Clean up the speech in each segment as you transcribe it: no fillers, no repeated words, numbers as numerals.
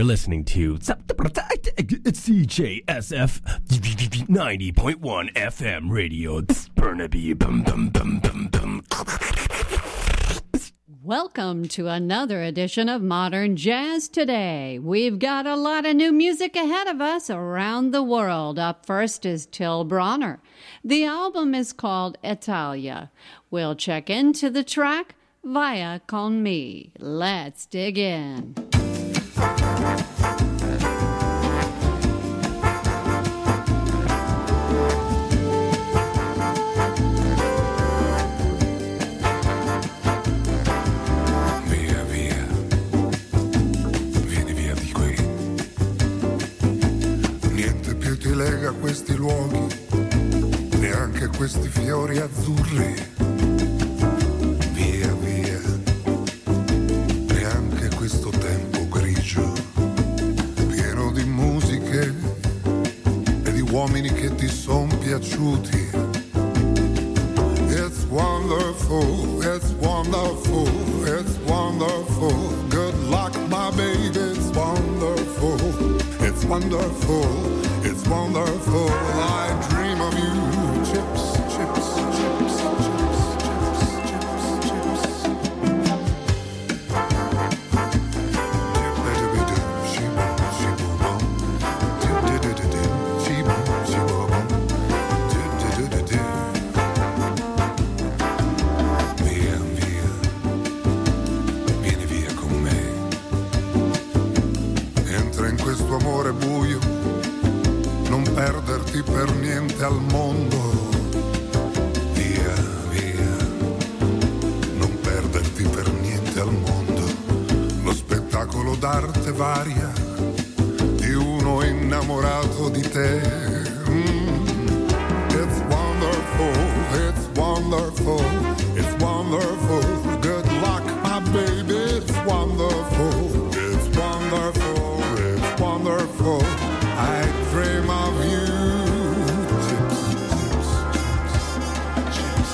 You're listening to CJSF 90.1 FM radio. Burnaby. Welcome to another edition of Modern Jazz Today. We've got a lot of new music ahead of us around the world. Up first is Till Bronner. The album is called Italia. We'll check into the track Via Con Me. Let's dig in. Ti lega questi luoghi, neanche questi fiori azzurri. Via, via, neanche questo tempo grigio, pieno di musiche e di uomini che ti son piaciuti. It's wonderful, it's wonderful, it's wonderful. Good luck, my baby, it's wonderful, it's wonderful. It's wonderful, I dream of you. Chips, chips, chips, chips, chips, chips, Via, via, vieni via con me. Entra in questo amore buio, non perderti per niente al mondo. Via, via, non perderti per niente al mondo. Lo spettacolo d'arte varia di uno innamorato di te. It's wonderful, it's wonderful, it's wonderful. Good luck, my baby, it's wonderful, it's wonderful, it's wonderful. I dream of you. Chips, chips, chips,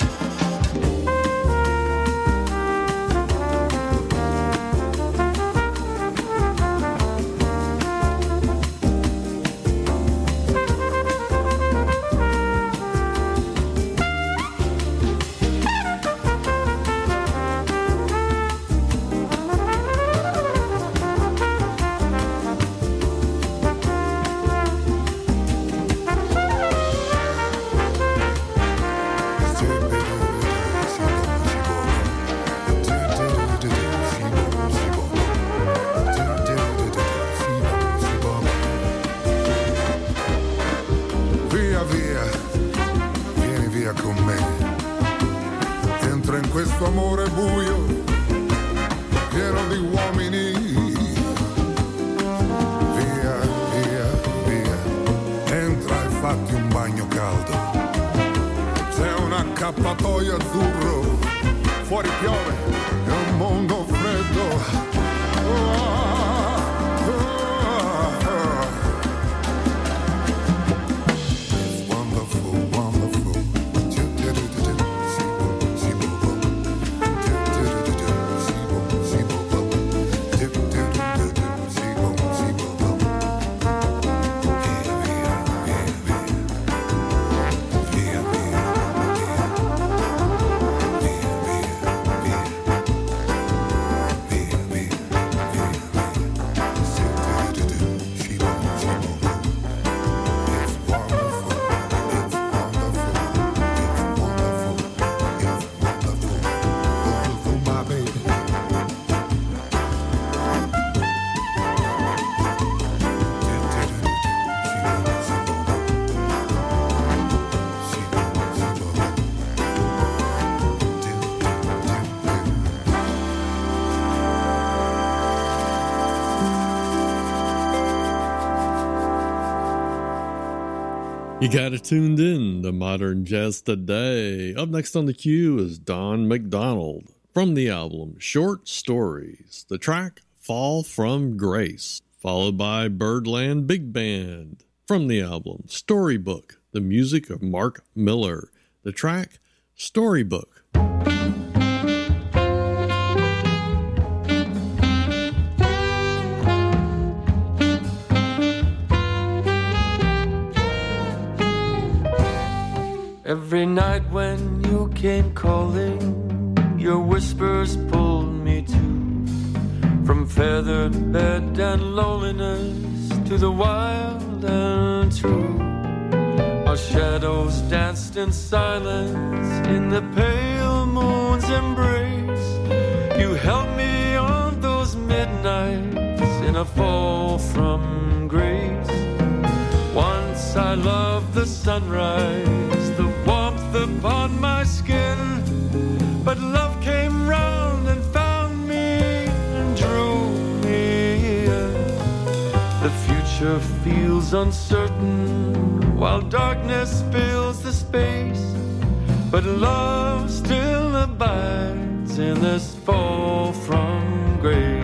questo amore buio, pieno di uomini. Via, via, via, entra e fatti un bagno caldo. C'è un accappatoio azzurro, fuori piove, è un mondo freddo. It's wonderful, wonderful. You got it tuned in to Modern Jazz Today. Up next on the queue is Don McDonald from the album Short Stories. The track Fall from Grace, followed by Birdland Big Band from the album Storybook, the music of Mark Miller. The track Storybook. Every night when you came calling, your whispers pulled me to. From feathered bed and loneliness to the wild and true. Our shadows danced in silence in the pale moon's embrace. You held me on those midnights in a fall from grace. Once I loved the sunrise, the warmth upon my skin, but love came round and found me and drew me in. The future feels uncertain while darkness fills the space, but love still abides in this fall from grace.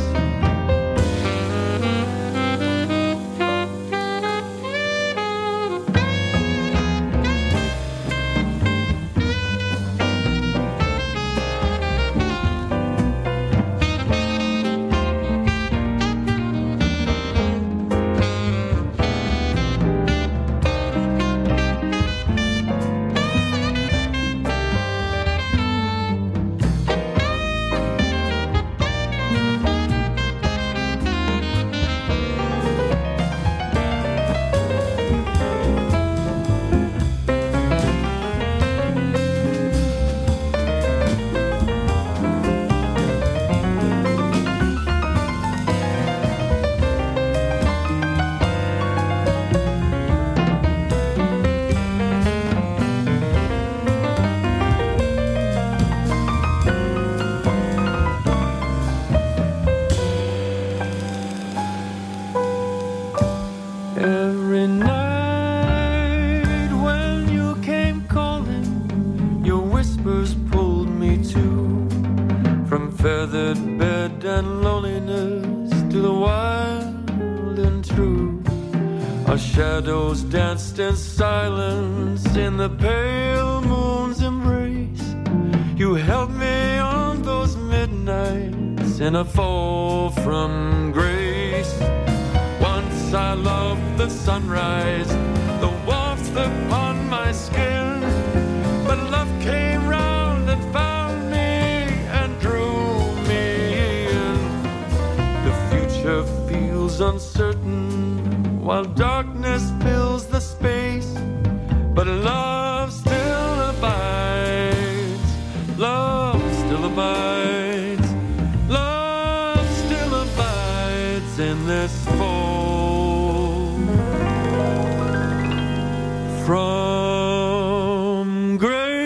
Shadows danced in silence in the pale moon's embrace. You held me on those midnights in a fall from grace. Once I loved the sunrise, the warmth upon my skin, but love came round and found me and drew me in. The future feels uncertain while darkness fills the space, but love still abides. Love still abides. Love still abides in this fall from grace.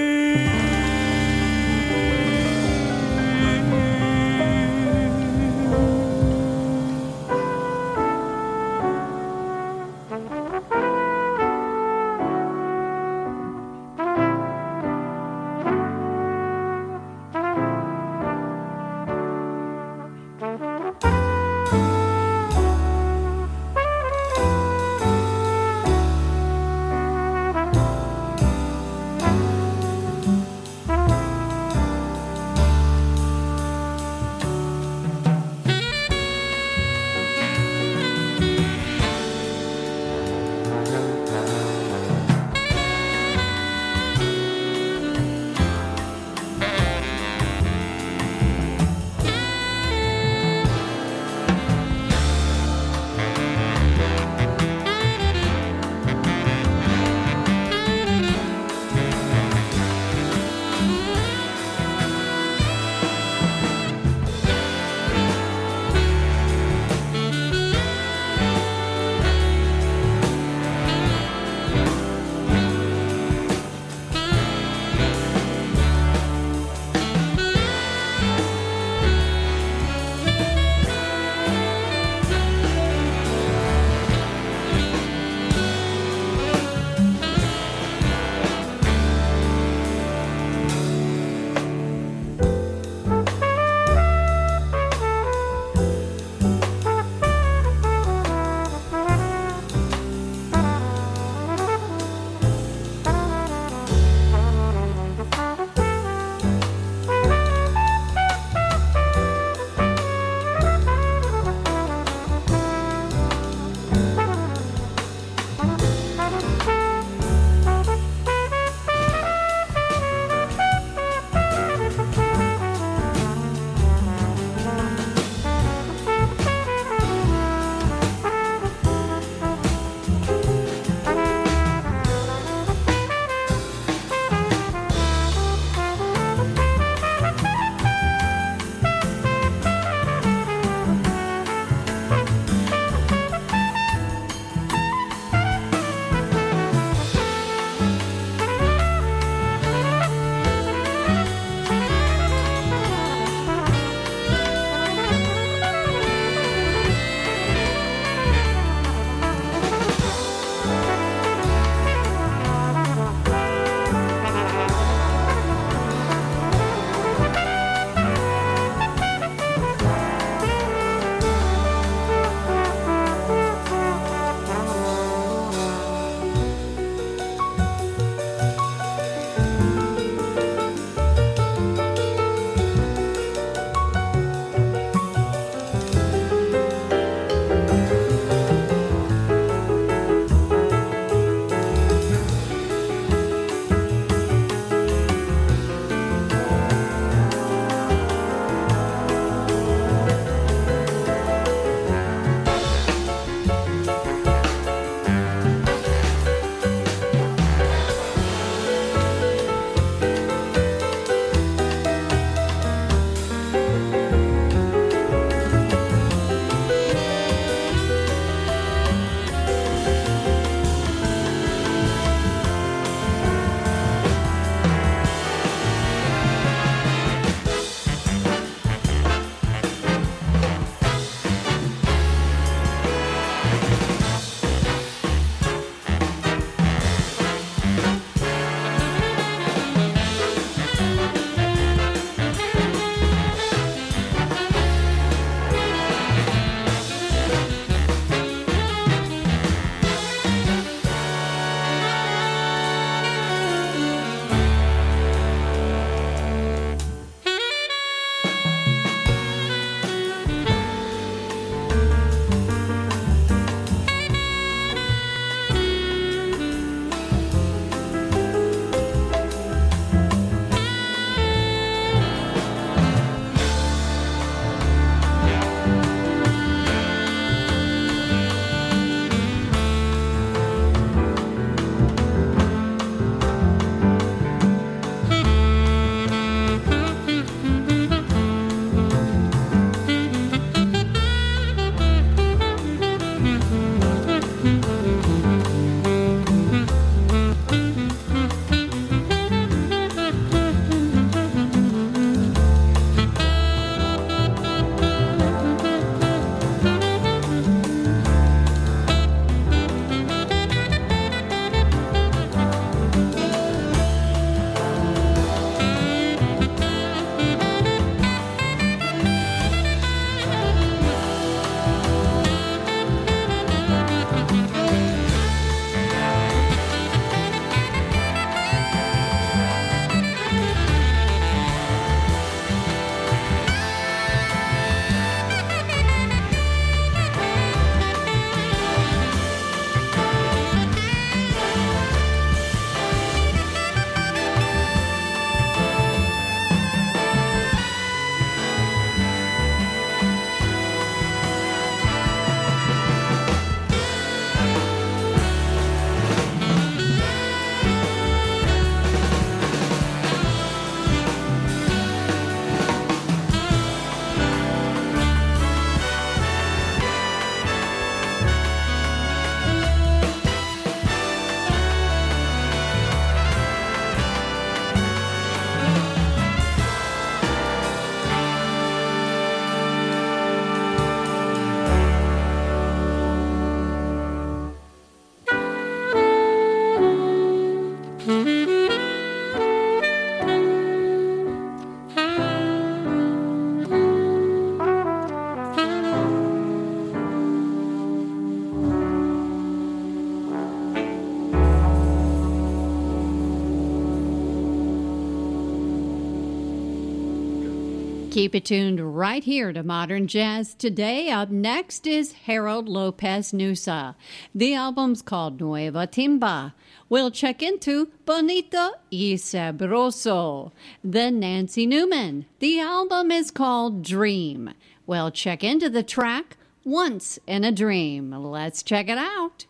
Keep it tuned right here to Modern Jazz Today. Up next is Harold Lopez Nusa. The album's called Nueva Timba. We'll check into Bonito y Sabroso. Then Nancy Newman. The album is called Dream. We'll check into the track Once in a Dream. Let's check it out.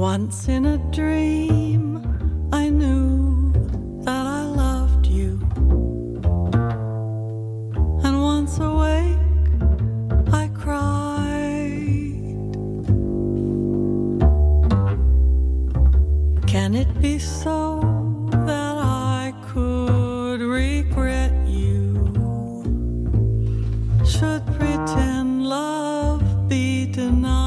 Once in a dream, I knew that I loved you. And once awake, I cried. Can it be so that I could regret you? Should pretend love be denied?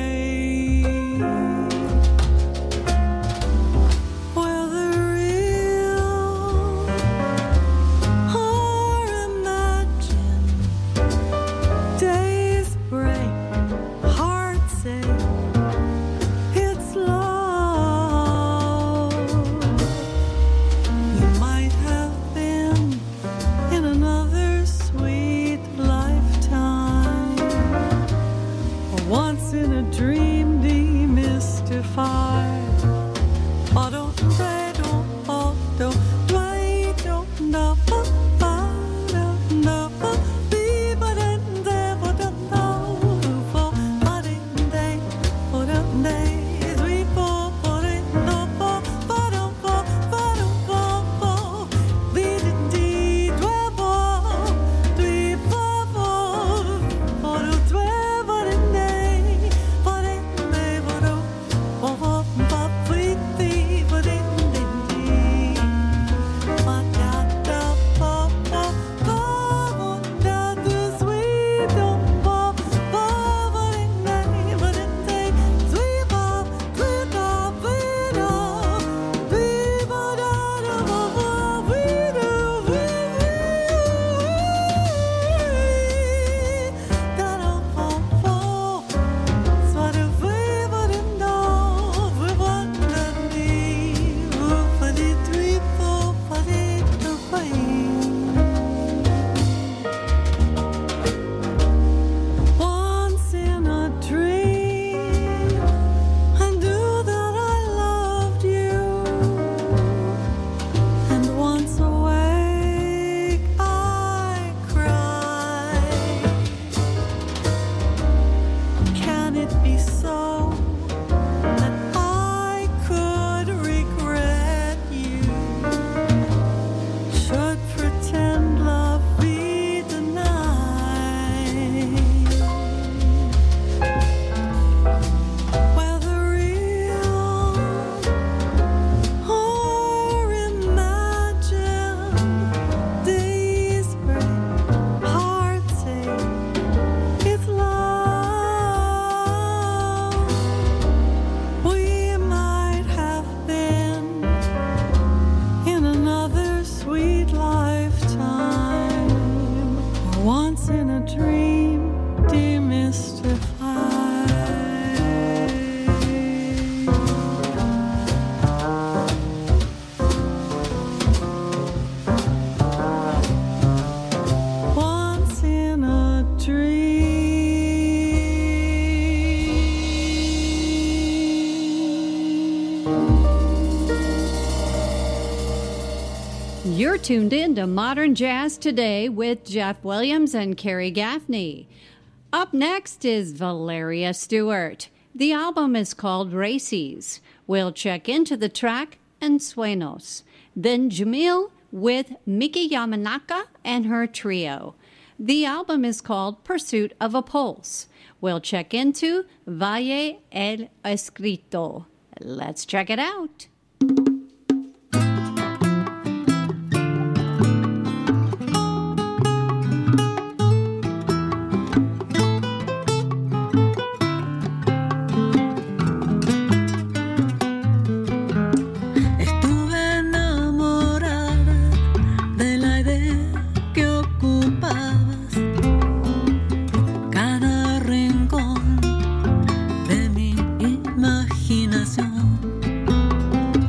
You're tuned in to Modern Jazz Today with Jeff Williams and Carrie Gaffney. Up next is Valeria Stewart. The album is called Races. We'll check into the track Ensueños. Then Jamil with Miki Yamanaka and her trio. The album is called Pursuit of a Pulse. We'll check into Valle el Escrito. Let's check it out. Imaginación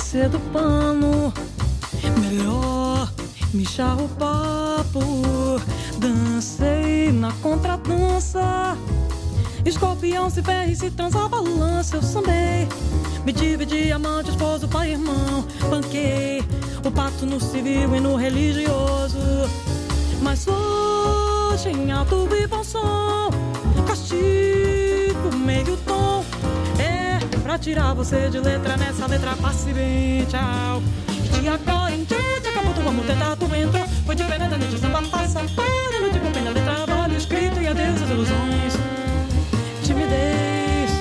descer do pano, melhor michar o papo. Dancei na contradança, escorpião se ferra e se transa balança. Eu sambei, me dividi amante, esposo, pai e irmão. Banquei o pacto no civil e no religioso. Mas hoje em alto e bom som, castigo meio tom. É pra tirar você de letra, nessa letra passe bem, tchau. E agora em diante acabou, tu vamos tentar, tu entrou. Foi de pena da noite, samba passa para noite com pena de trabalho escrito. E adeus as ilusões, timidez.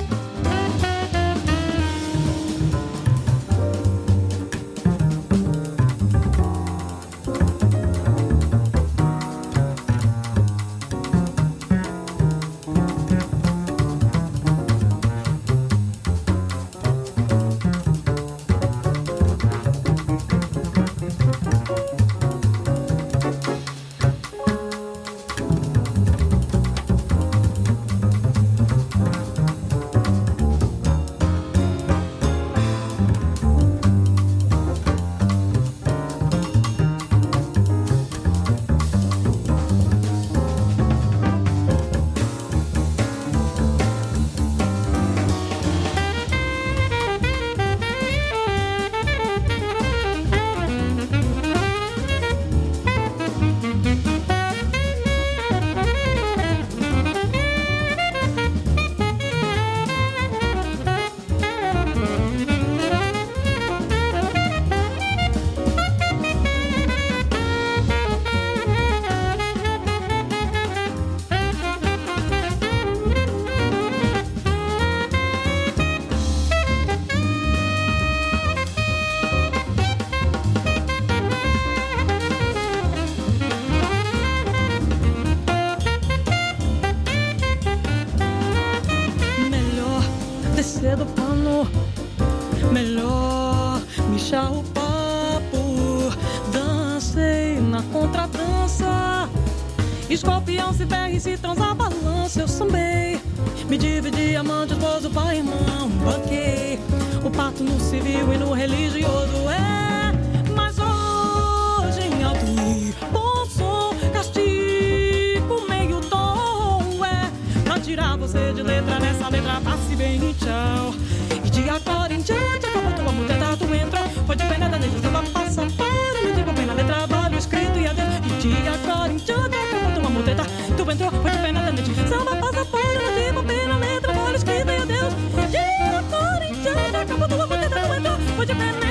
Do pano, melhor michar o papo. Dancei na contradança, escorpião se ferra e se transa balança. Eu sambei, me dividi amante, esposo, pai e irmão. Banquei o pacto no civil e no religioso. É, mas hoje em alto e bom som, castigo meio tom. É, pra tirar você de letra, nessa letra passe bem, tchau. E de agora em diante acabou, tu vamos tentar, tu entrou. Foi de pena da noite, samba passa para não digo pena de trabalho escrito. E adeus. E de agora em diante acabou, tu vamos tentar, tu entrou. Foi de pena da noite, samba passa para não digo pena de trabalho escrito. E adeus. E de agora em diante acabou, tu vamos tentar, tu entrou. Foi de pena